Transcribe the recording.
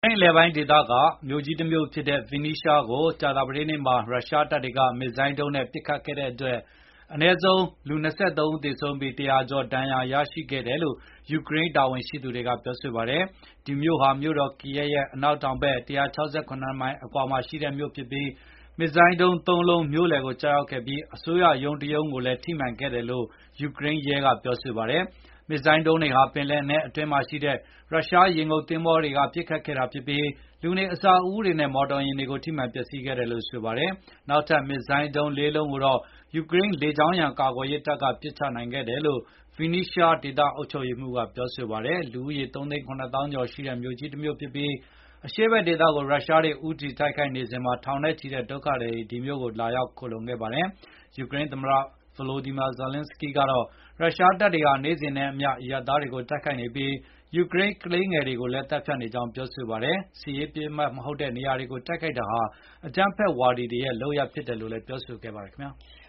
အဲ့လယ်ပိုင်းဒေသကမြို့ကြီးတစ်မြို့ဖြစ်တဲ့ Vinnytsia ကိုကြာသပတေးနေ့မှာရုရှားတပ်တွေကမစ်ဇိုင်းဒုံးနဲ့ပစ်ခတ်ခဲ့တဲ့အတွက်အနည်းဆုံးလူ23ဦးသေဆုံးပြီး100ကျော်ဒဏ်ရာရရှိခဲ့တယ်လို့ယူကရိန်းတာဝန်ရှိသူတွေကပြောဆိုပါတယ်။ ဒီမြို့ဟာမြို့တော် Kyiv ရဲ့အနောက်တောင်ဘက်167မိုင်အကွာမှာရှိတဲ့မြို့ဖြစ်ပြီးမစ်ဇိုင်းဒုံး3လုံးမြို့လယ်ကိုကျရောက်ခဲ့ပြီးအစိုးရရုံးတရုံးကိုလည်းထိမှန်ခဲ့တယ်လို့ယူကရိန်းရဲကပြောဆိုပါတယ်။ မစ်ဇိုင်းဒုံးတွေဟာပင်လယ်နက်အတွင်းမှာရှိတဲ့ရုရှားရေငုပ်သင်္ဘောတွေကပစ်ခတ်ခဲ့တာဖြစ်ပြီးလူနေအဆောက်အဦးတွေနဲ့မော်တော်ယာဉ်တွေကိုထိမှန်ပျက်စီးခဲ့တယ်လို့ဆိုပါတယ်။ နောက်ထပ်မစ်ဇိုင်းဒုံး4လုံးကိုတော့ယူကရိန်းလေကြောင်းရန်ကာကွယ်ရေးတပ်ကပစ်ချနိုင်ခဲ့တယ်လို့ Vinnytsia ဒေသအုပ်ချုပ်ရေးမှူးကပြောဆိုပါတယ်။ လူဦးရေ 3 သိန်း 7 သောင်းကျော်ရှိတဲ့မြို့ကြီးတမြို့ဖြစ်ပြီးအရှေ့ဘက်ဒေသကိုရုရှားတွေဦးတည်တိုက်ခိုက်နေစဉ်မှာထောင်နဲ့ချီတဲ့ဒုက္ခသည်တွေဒီမြို့ကိုလာရောက်ခိုလှုံခဲ့ပါတယ်။ ယူကရိန်းသမ္မတ Volodymyr Zelenskyy ကတော့ရုရှားတပ်တွေဟာနေ့စဉ်နဲ့အမျှအရပ်သားတွေကိုတိုက်ခိုက်နေပြီးယူကရိန်းကလေးငယ်တွေကိုလည်းသတ်ဖြတ်နေကြောင်းပြောဆိုပါတယ်။ စစ်ရေးပစ်မှတ်မဟုတ်တဲ့နေရာတွေကိုတိုက်ခိုက်တာဟာအကြမ်းဖက်ဝါဒီတွေရဲ့လုပ်ရပ်ဖြစ်တယ်လို့လည်းပြောဆိုခဲ့ပါတယ်ခင်ဗျာ။